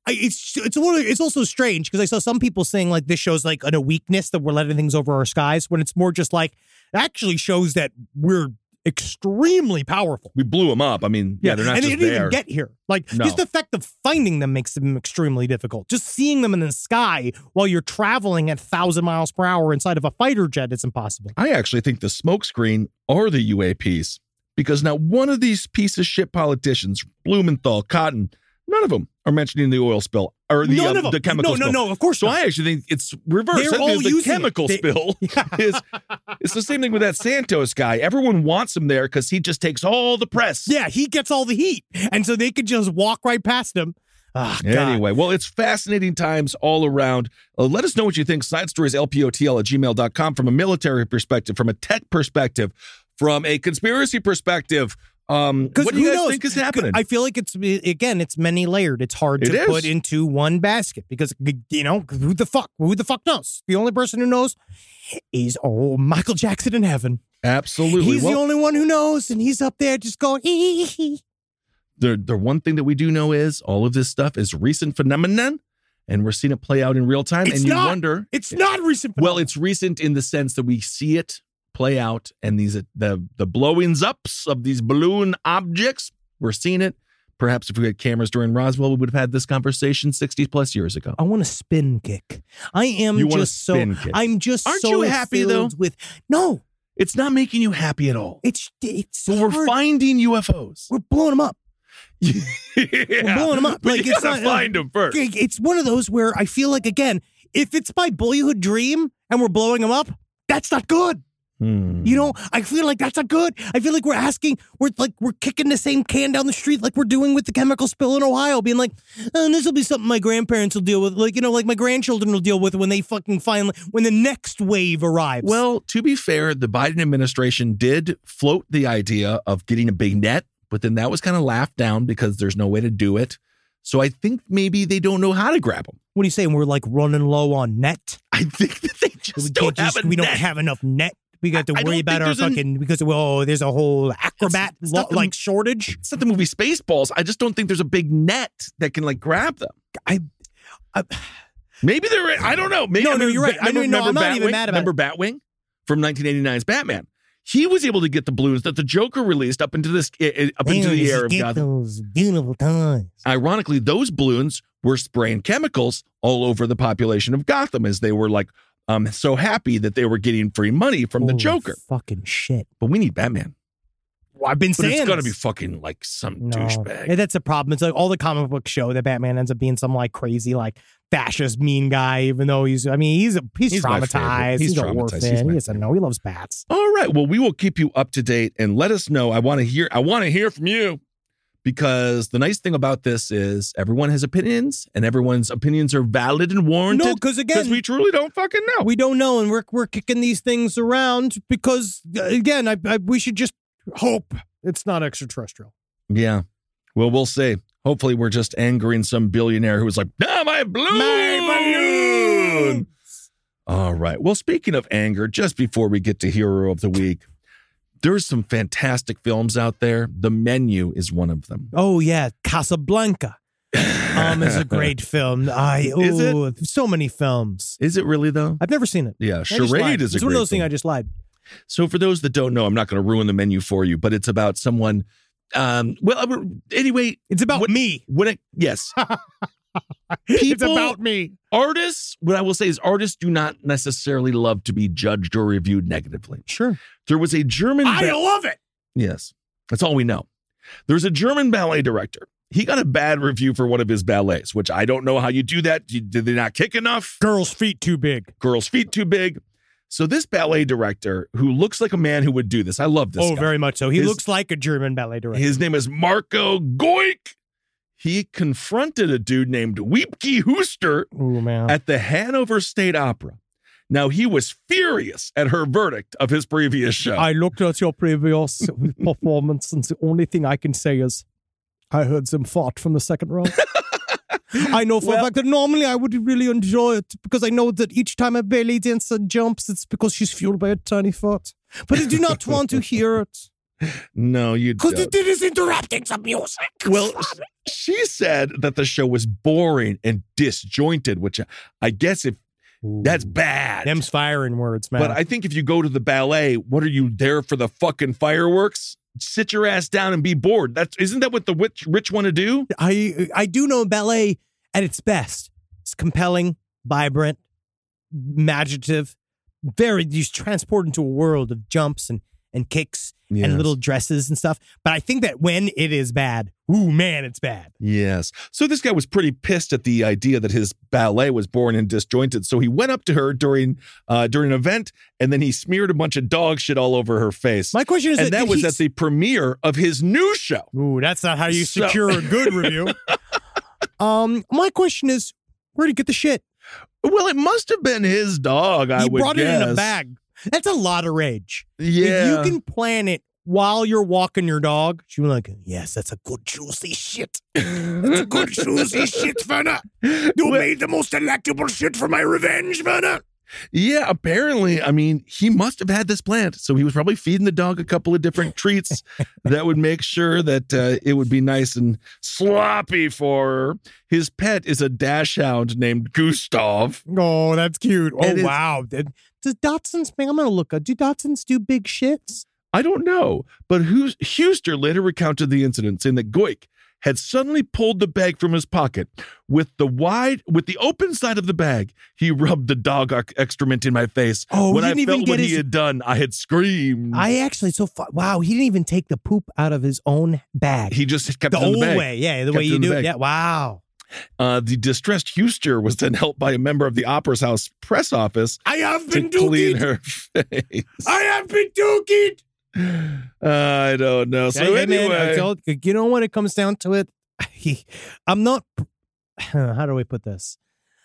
It's also strange because I saw some people saying like this shows like a weakness that we're letting things over our skies, when it's more just like it actually shows that we're extremely powerful. We blew them up. I mean, they're not and just they didn't there. even get here. Like just the fact of finding them makes them extremely difficult. Just seeing them in the sky while you're traveling at 1,000 miles per hour inside of a fighter jet, it's impossible. I actually think the smokescreen are the UAPs, because now one of these piece of shit politicians, Blumenthal, Cotton, none of them are mentioning the oil spill or the chemical spill. No, of course not. So not. I actually think it's reversed. They're all the chemical spill is it's the same thing with that Santos guy. Everyone wants him there because he just takes all the press. Yeah, he gets all the heat. And so they could just walk right past him. Oh, anyway, well, it's fascinating times all around. Let us know what you think. Side stories, lpotl@gmail.com, from a military perspective, from a tech perspective, from a conspiracy perspective. What do you guys think is happening? I feel like it's many layered. It's hard to put into one basket because, who the fuck knows? The only person who knows is Michael Jackson in heaven. Absolutely. He's the only one who knows, and he's up there just going, The one thing that we do know is all of this stuff is recent phenomenon, and we're seeing it play out in real time. Wonder. It's not recent phenomenon. Well, it's recent in the sense that we see it play out, and the blowings ups of these balloon objects, we're seeing it. Perhaps if we had cameras during Roswell, we would have had this conversation 60 plus years ago. I want a spin kick. I am I'm just Aren't so you happy though? No, it's not making you happy at all. It's but we're finding UFOs. We're blowing them up. Yeah. We're blowing them up. But like you gotta find them first. It's one of those where I feel like, again, if it's my boyhood dream and we're blowing them up, that's not good. I feel like that's not good. I feel like we're kicking the same can down the street like we're doing with the chemical spill in Ohio, being like, this will be something my grandparents will deal with. Like my grandchildren will deal with when they when the next wave arrives. Well, to be fair, the Biden administration did float the idea of getting a big net, but then that was kind of laughed down because there's no way to do it. So I think maybe they don't know how to grab them. What are you saying? We're like running low on net? I think that they we don't have enough net. We got to worry about our fucking because there's a whole acrobat shortage. It's not the movie Spaceballs. I just don't think there's a big net that can grab them. Maybe there. I don't know. Maybe, no, you're right. I'm not even mad about it. Remember Batwing from 1989's Batman? He was able to get the balloons that the Joker released up into the air of Gotham. Those beautiful times. Ironically, those balloons were spraying chemicals all over the population of Gotham as they were so happy that they were getting free money from the Joker. Fucking shit. But we need Batman. Well, I've been saying it's got to be fucking like some douchebag. Yeah, that's the problem. It's like all the comic books show that Batman ends up being some like crazy like fascist mean guy, even though he's traumatized. He's an orphan. He loves bats. All right. Well, we will keep you up to date and let us know. I want to hear from you. because the nice thing about this is everyone has opinions and everyone's opinions are valid and warranted. No, because we truly don't fucking know. We don't know, and we're kicking these things around because, again, we should just hope it's not extraterrestrial. Yeah. Well, we'll see. Hopefully we're just angering some billionaire who was like, my balloon! All right. Well, speaking of anger, just before we get to Hero of the Week, there's some fantastic films out there. The Menu is one of them. Oh, yeah. Casablanca is a great film. Is it? So many films. Is it really, though? I've never seen it. Yeah. Charade is a great It's one of those film. things I just lied. So for those that don't know, I'm not going to ruin The Menu for you, but it's about someone. Anyway, It's about me. Yes. It's about me. Artists, what I will say is artists do not necessarily love to be judged or reviewed negatively. Sure. There was a German. I love it. Yes. That's all we know. There's a German ballet director. He got a bad review for one of his ballets, which I don't know how you do that. Did they not kick enough? Girls' feet too big. Girls' feet too big. So this ballet director, who looks like a man who would do this, I love this guy. Very much so. He looks like a German ballet director. His name is Marco Goik. He confronted a dude named Wiebke Huster at the Hanover State Opera. Now, he was furious at her verdict of his previous show. I looked at your previous performance, and the only thing I can say is I heard them fart from the second row. I know for a fact that normally I would really enjoy it because I know that each time a ballet dancer jumps, it's because she's fueled by a tiny fart. But I do not want to hear it. No, you don't. Because it is interrupting the music. Well, she said that the show was boring and disjointed, which I guess that's bad. Them's firing words, man. But I think if you go to the ballet, what are you there for the fucking fireworks? Sit your ass down and be bored. Isn't that what the rich want to do? I do know ballet at its best. It's compelling, vibrant, imaginative, you transport into a world of jumps and kicks and little dresses and stuff. But I think that when it is bad, it's bad. Yes. So this guy was pretty pissed at the idea that his ballet was boring and disjointed. So he went up to her during an event, and then he smeared a bunch of dog shit all over her face. My question is, and that was at the premiere of his new show. Ooh, that's not how you secure a good review. My question is, where'd he get the shit? Well, it must have been his dog. I would guess. He brought it in a bag. That's a lot of rage. Yeah. If you can plan it while you're walking your dog, she was like, yes, that's a good juicy shit. That's a good juicy shit, Werner. You made the most delectable shit for my revenge, Werner. Yeah, apparently, I mean, he must have had this planned. So he was probably feeding the dog a couple of different treats that would make sure that it would be nice and sloppy for her. His pet is a dachshund named Gustav. Oh, that's cute. And wow. Does Dachshunds, I'm going to look up. Do Dachshunds do big shits? I don't know. But Huster later recounted the incident, saying that Goik had suddenly pulled the bag from his pocket. With the open side of the bag, he rubbed the dog excrement in my face. Oh, when I felt what he had done, I had screamed. Wow, he didn't even take the poop out of his own bag. He just kept it in the bag. The old way, yeah, the way you do it. Yeah, wow. The distressed Huster was then helped by a member of the Opera's House press office to clean her face. I have been dookied. I don't know. So anyway, you know when it comes down to it, I'm not. How do we put this?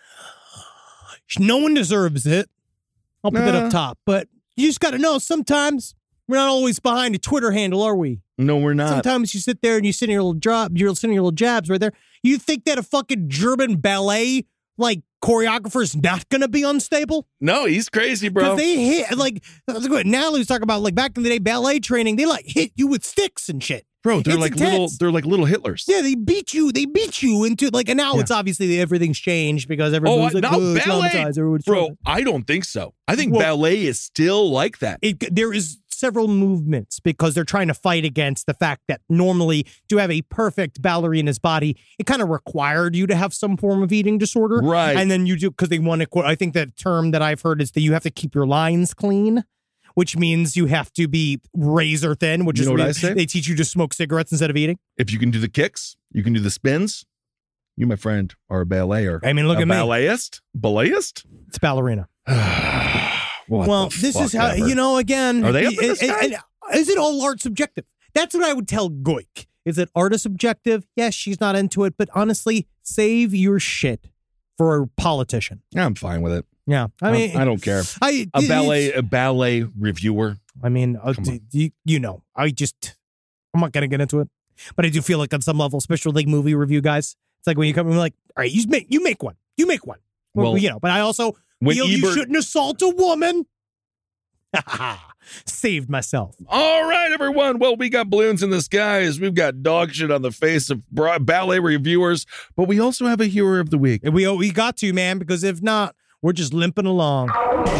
No one deserves it. I'll put that up top. But you just got to know sometimes we're not always behind a Twitter handle, are we? No, we're not. Sometimes you sit there and you send your little you're sending your little jabs right there. You think that a fucking German ballet choreographer's not gonna be unstable? No, he's crazy, bro. Because they hit Natalie's talking about back in the day ballet training. They hit you with sticks and shit. Bro, they're intense. little Hitlers. Yeah, they beat you into and now it's obviously everything's changed because everyone's ballet, bro. I don't think so. I think ballet is still like that. There is several movements because they're trying to fight against the fact that normally to have a perfect ballerina's body, it kind of required you to have some form of eating disorder. Right. And then you do, because they want to, I think the term that I've heard is that you have to keep your lines clean, which means you have to be razor thin, which is what I say? They teach you to smoke cigarettes instead of eating. If you can do the kicks, you can do the spins. You, my friend, are a ballayer. I mean, look at me. Balletist? It's ballerina. This is how, again. Are they up in the sky? Is it all art subjective? That's what I would tell Goik. Is it art is subjective? Yes, she's not into it, but honestly, save your shit for a politician. I'm fine with it. Yeah, I mean, I don't care. A ballet reviewer. I mean, I'm not gonna get into it, but I do feel like on some level, especially like movie review guys, it's like when you come in, like, all right, you make one. Well, but I also feel you shouldn't assault a woman. Saved myself. All right, everyone. Well, we got balloons in the skies. We've got dog shit on the face of ballet reviewers, but we also have a hero of the week. And we got to, man, because if not, we're just limping along.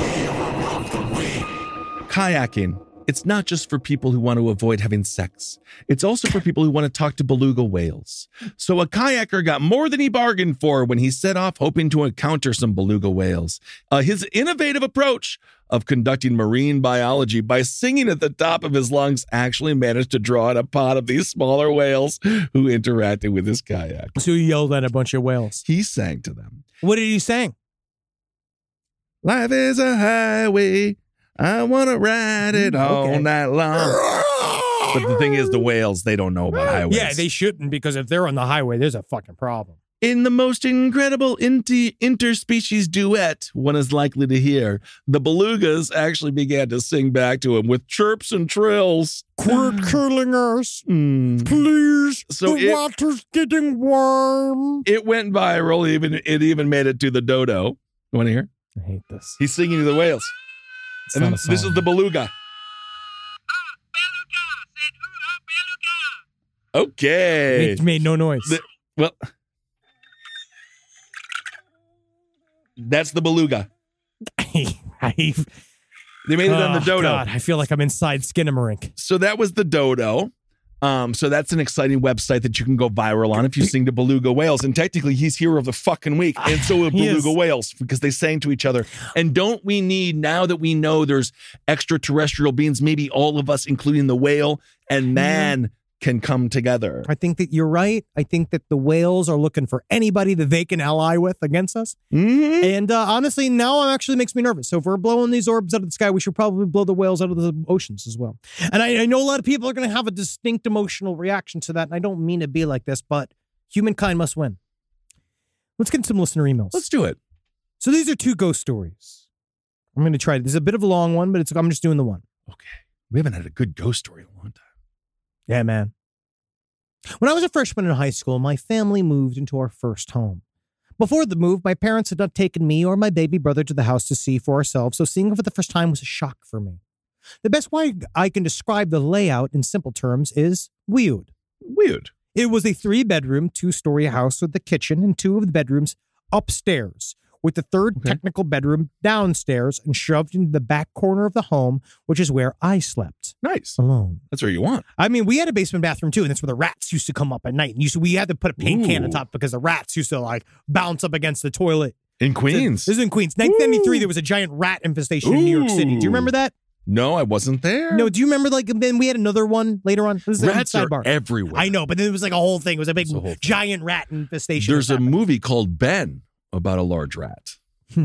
Kayaking. It's not just for people who want to avoid having sex. It's also for people who want to talk to beluga whales. So a kayaker got more than he bargained for when he set off hoping to encounter some beluga whales. His innovative approach of conducting marine biology by singing at the top of his lungs actually managed to draw in a pod of these smaller whales who interacted with his kayak. So he yelled at a bunch of whales. He sang to them. What did he sing? Life is a highway. I want to ride it all night long. But the thing is, the whales, they don't know about highways. Yeah, they shouldn't, because if they're on the highway, there's a fucking problem. In the most incredible interspecies duet one is likely to hear, the belugas actually began to sing back to him with chirps and trills. Quit killing us, please. So the water's getting warm. It went viral. It even made it to the dodo. You want to hear? I hate this. He's singing to the whales. And then this is the beluga. Okay. It made no noise. That's the beluga. They made it on the dodo. God, I feel like I'm inside Skinamarink. So that was the dodo. So that's an exciting website that you can go viral on if you sing to beluga whales. And technically, he's hero of the fucking week. And so are beluga whales, because they sang to each other. And don't we need, now that we know there's extraterrestrial beings, maybe all of us, including the whale and man, can come together. I think that you're right. I think that the whales are looking for anybody that they can ally with against us. Mm-hmm. And honestly, now it actually makes me nervous. So if we're blowing these orbs out of the sky, we should probably blow the whales out of the oceans as well. And I know a lot of people are going to have a distinct emotional reaction to that. And I don't mean to be like this, but humankind must win. Let's get some listener emails. Let's do it. So these are 2 ghost stories. I'm going to try. This is a bit of a long one, but I'm just doing the one. Okay. We haven't had a good ghost story in a long time. Yeah, man. When I was a freshman in high school, my family moved into our first home. Before the move, my parents had not taken me or my baby brother to the house to see for ourselves, so seeing it for the first time was a shock for me. The best way I can describe the layout in simple terms is weird. Weird. It was a 3-bedroom, 2-story house with the kitchen and 2 of the bedrooms upstairs, with the 3rd technical bedroom downstairs and shoved into the back corner of the home, which is where I slept. Nice. Alone. That's where you want. I mean, we had a basement bathroom too, and that's where the rats used to come up at night. And we had to put a paint can on top because the rats used to like bounce up against the toilet. In Queens. This is in Queens. 1993, there was a giant rat infestation in New York City. Do you remember that? No, I wasn't there. No, do you remember, like, then we had another one later on? Rats are everywhere. I know, but then it was like a whole thing. It was a big giant rat infestation. There's a movie called Ben about a large rat.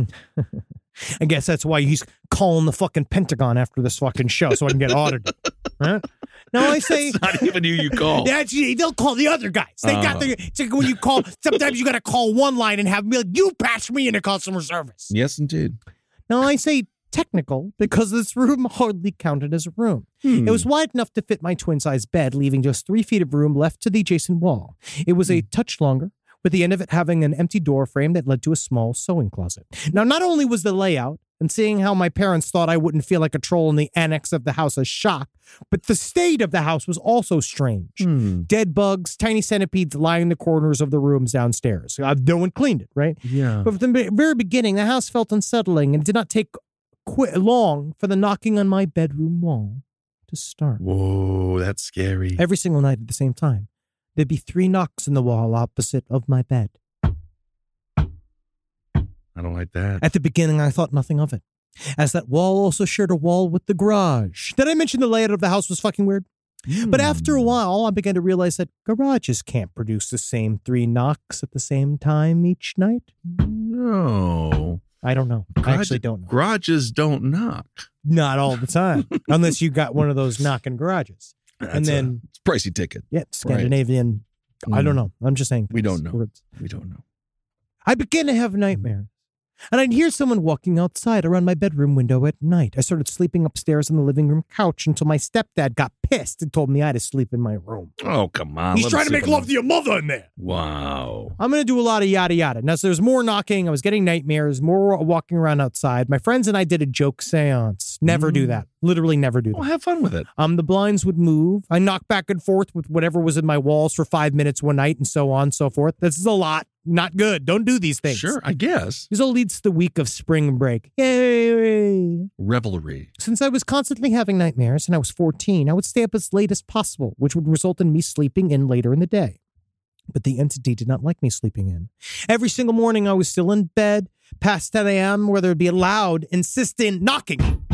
I guess that's why he's calling the fucking Pentagon after this fucking show so I can get audited. Huh? No, I say it's not even who you call. Actually, they'll call the other guys. They got the. It's like when you call. Sometimes you got to call one line and have me like, you patch me into customer service. Yes, indeed. No, I say technical because this room hardly counted as a room. It was wide enough to fit my twin-size bed, leaving just 3 feet of room left to the adjacent wall. It was a touch longer, with the end of it having an empty door frame that led to a small sewing closet. Now, not only was the layout and seeing how my parents thought I wouldn't feel like a troll in the annex of the house a shock, but the state of the house was also strange. Dead bugs, tiny centipedes lining the corners of the rooms downstairs. No one cleaned it, right? Yeah. But from the very beginning, the house felt unsettling, and it did not take long for the knocking on my bedroom wall to start. Whoa, that's scary. Every single night at the same time. There'd be 3 knocks in the wall opposite of my bed. I don't like that. At the beginning, I thought nothing of it, as that wall also shared a wall with the garage. Did I mention the layout of the house was fucking weird? But after a while, I began to realize that garages can't produce the same 3 knocks at the same time each night. No. I don't know. I actually don't know. Garages don't knock. Not all the time, unless you got one of those knocking garages. and then it's a pricey ticket. yeah, Scandinavian. Right. I don't know. I'm just saying. We don't know. Words. We don't know. I began to have nightmares. And I'd hear someone walking outside around my bedroom window at night. I started sleeping upstairs on the living room couch until my stepdad got pissed and told me I had to sleep in my room. Oh, come on. He's trying to make love to your mother in there. Wow. I'm going to do a lot of yada yada. Now, so there's more knocking. I was getting nightmares, more walking around outside. My friends and I did a joke seance. Never do that. Literally never do that. Well, have fun with it. The blinds would move. I knocked back and forth with whatever was in my walls for 5 minutes one night and so on and so forth. This is a lot. Not good. Don't do these things. Sure, I guess. This all leads to the week of spring break. Yay! Revelry. Since I was constantly having nightmares and I was 14, I would stay up as late as possible, which would result in me sleeping in later in the day. But the entity did not like me sleeping in. Every single morning I was still in bed, past 10 a.m., where there would be a loud, insistent knocking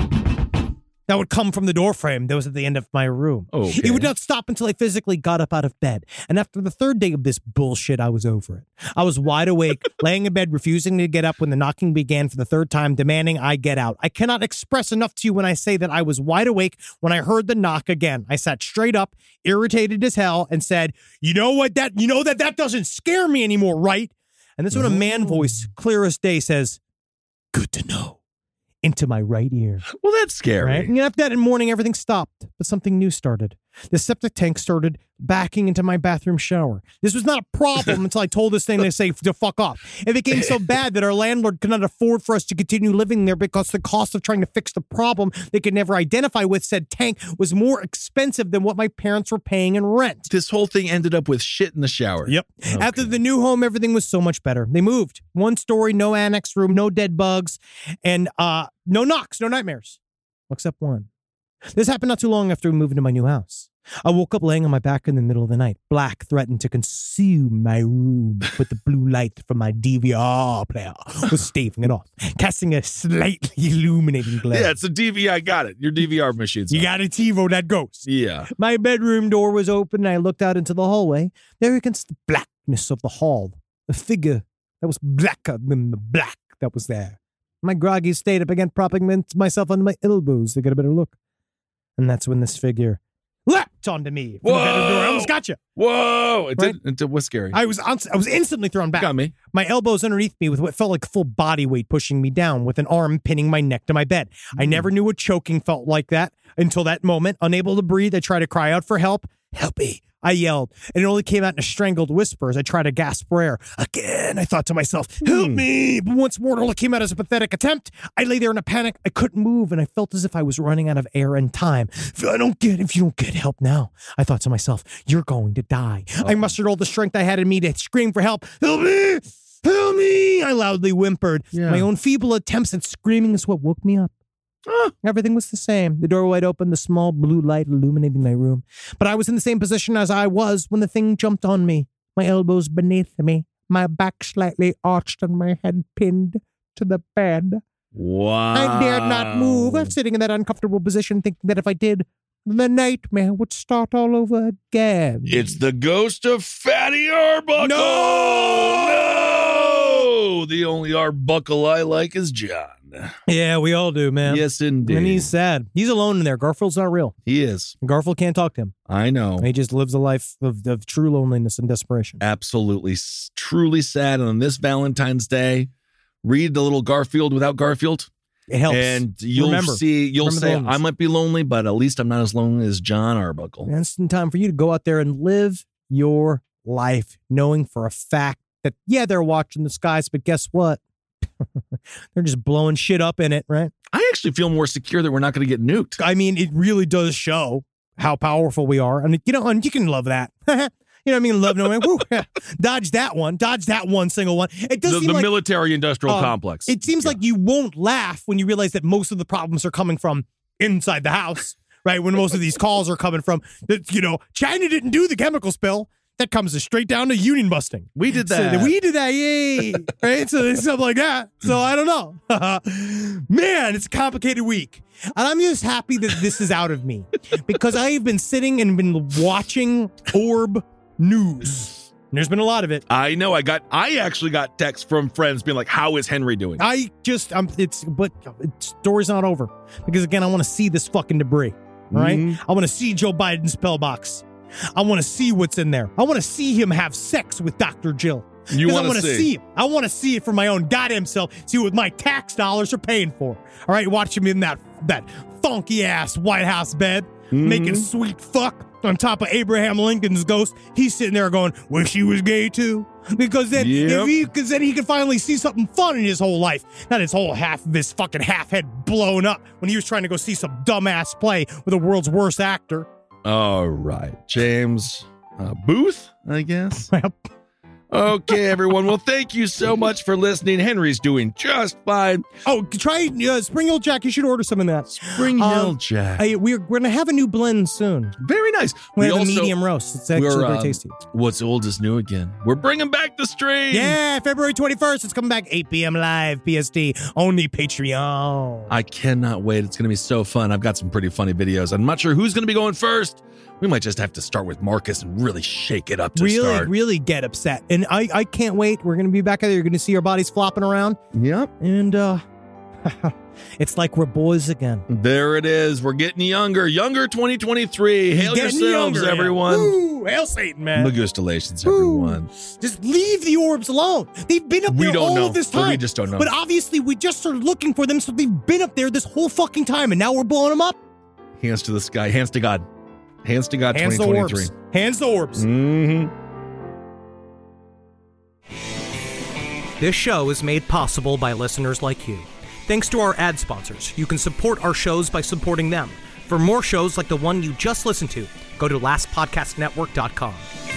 that would come from the doorframe that was at the end of my room. Okay. It would not stop until I physically got up out of bed. And after the third day of this bullshit, I was over it. I was wide awake, laying in bed, refusing to get up when the knocking began for the third time, demanding I get out. I cannot express enough to you when I say that I was wide awake when I heard the knock again. I sat straight up, irritated as hell, and said, you know that doesn't scare me anymore, right? And this is when a man voice, clear as day, says, good to know. Into my right ear. Well, that's scary. Right? And after that in the morning, everything stopped, but something new started. The septic tank started backing into my bathroom shower. This was not a problem until I told this thing to say to fuck off. It became so bad that our landlord could not afford for us to continue living there because the cost of trying to fix the problem they could never identify with said tank was more expensive than what my parents were paying in rent. This whole thing ended up with shit in the shower. Yep. Okay. After the new home, everything was so much better. They moved. 1 story, no annex room, no dead bugs, and no knocks, no nightmares. Except one. This happened not too long after we moved into my new house. I woke up laying on my back in the middle of the night. Black threatened to consume my room, but the blue light from my DVR player was staving it off, casting a slightly illuminating glare. Yeah, it's a DVR. I got it. Your DVR machine's You got a TiVo that goes. Yeah. My bedroom door was open, and I looked out into the hallway. There against the blackness of the hall, a figure that was blacker than the black that was there. My groggy state, I began propping myself on my elbows to get a better look. And that's when this figure leapt onto me from the bedroom door. I almost got you. Whoa! It was scary. I was instantly thrown back. Got me. My elbows underneath me with what felt like full body weight pushing me down, with an arm pinning my neck to my bed. I never knew what choking felt like that until that moment. Unable to breathe, I tried to cry out for help. Help me, I yelled, and it only came out in a strangled whisper as I tried to gasp for air. Again, I thought to myself, help me! But once more, it only came out as a pathetic attempt. I lay there in a panic. I couldn't move, and I felt as if I was running out of air and time. If you don't get help now, I thought to myself, you're going to die. I mustered all the strength I had in me to scream for help. Help me! Help me! I loudly whimpered. Yeah. My own feeble attempts at screaming is what woke me up. Everything was the same. The door wide open, the small blue light illuminating my room. But I was in the same position as I was when the thing jumped on me. My elbows beneath me, my back slightly arched, and my head pinned to the bed. Wow. I dared not move. I was sitting in that uncomfortable position, thinking that if I did, the nightmare would start all over again. It's the ghost of Fatty Arbuckle. No! The only Arbuckle I like is John. Yeah, we all do, man. Yes, indeed. And he's sad. He's alone in there. Garfield's not real. He is. Garfield can't talk to him. I know. He just lives a life of true loneliness and desperation. Absolutely. Truly sad. And on this Valentine's Day, read the little Garfield without Garfield. It helps. And you'll say, I might be lonely, but at least I'm not as lonely as John Arbuckle. And it's time for you to go out there and live your life, knowing for a fact that, yeah, they're watching the skies, but guess what? They're just blowing shit up in it, right? I actually feel more secure that we're not going to get nuked. I mean, it really does show how powerful we are. I mean, and you can love that. You know what I mean? Love knowing, woo, dodge that one single one. It does seem the like military-industrial complex. It seems like you won't laugh when you realize that most of the problems are coming from inside the house, right? When most of these calls are coming from, China didn't do the chemical spill. That comes straight down to union busting. We did that. Yay. Right? So it's stuff like that. So I don't know. Man, it's a complicated week. And I'm just happy that this is out of me. Because I've been sitting and been watching Orb News. And there's been a lot of it. I know. I actually got texts from friends being like, how is Henry doing? But story's not over. Because again, I want to see this fucking debris. All right. I want to see Joe Biden's pillbox. I want to see what's in there. I want to see him have sex with Dr. Jill. You I want to see it. I want to see it for my own goddamn self. See what my tax dollars are paying for. All right, watch him in that funky ass White House bed, making sweet fuck on top of Abraham Lincoln's ghost. He's sitting there going, "Wish he was gay too," because then then he can finally see something fun in his whole life, not his whole half of his fucking half head blown up when he was trying to go see some dumbass play with the world's worst actor. All right, James Booth, I guess. Okay, everyone. Well, thank you so much for listening. Henry's doing just fine. Oh, try Spring Hill Jack. You should order some of that. Spring Hill Jack. We're going to have a new blend soon. Very nice. We have a medium roast. It's actually very tasty. What's old is new again. We're bringing back the stream. Yeah, February 21st. It's coming back 8 p.m. live, PST. Only Patreon. I cannot wait. It's going to be so fun. I've got some pretty funny videos. I'm not sure who's going to be going first. We might just have to start with Marcus and really shake it up to start. Really get upset. And I can't wait. We're going to be back there. You're going to see our bodies flopping around. Yep. And it's like we're boys again. There it is. We're getting younger. Younger 2023. Hail yourselves, everyone. Woo! Hail Satan, man. Magustalations, everyone. Just leave the orbs alone. They've been up there all this time. We just don't know. But obviously, we just started looking for them, so they've been up there this whole fucking time, and now we're blowing them up. Hands to the sky. Hands to God. Hands to God, Hands 2023. The orbs. Hands the orbs. Mm-hmm. This show is made possible by listeners like you. Thanks to our ad sponsors, you can support our shows by supporting them. For more shows like the one you just listened to, go to lastpodcastnetwork.com.